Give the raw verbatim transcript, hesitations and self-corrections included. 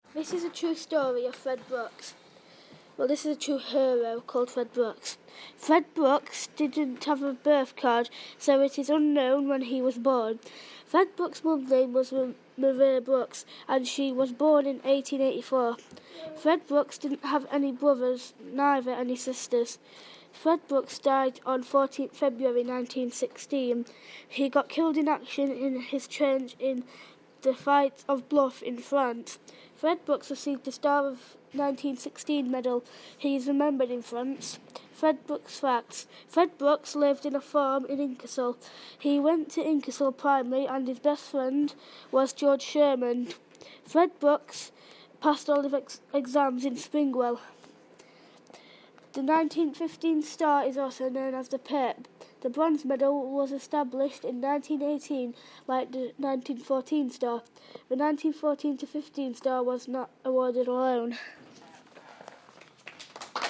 This is a true story of Fred Brooks. Well, this is a true hero called Fred Brooks. Fred Brooks didn't have a birth card, so it is unknown when he was born. Fred Brooks' mum's name was Maria Brooks, and she was born in eighteen eighty-four. Fred Brooks didn't have any brothers, neither any sisters. Fred Brooks died on fourteenth February nineteen sixteen. He got killed in action in his trench in the Fight of Bluff in France. Fred Brooks received the Star of nineteen sixteen medal. He is remembered in France. Fred Brooks facts. Fred Brooks lived in a farm in Ingersoll. He went to Ingersoll Primary and his best friend was George Sherman. Fred Brooks passed all of ex- exams in Springwell. The nineteen fifteen star is also known as the Pip. The bronze medal was established in nineteen eighteen, like the nineteen fourteen star. The nineteen fourteen to fifteen star was not awarded alone.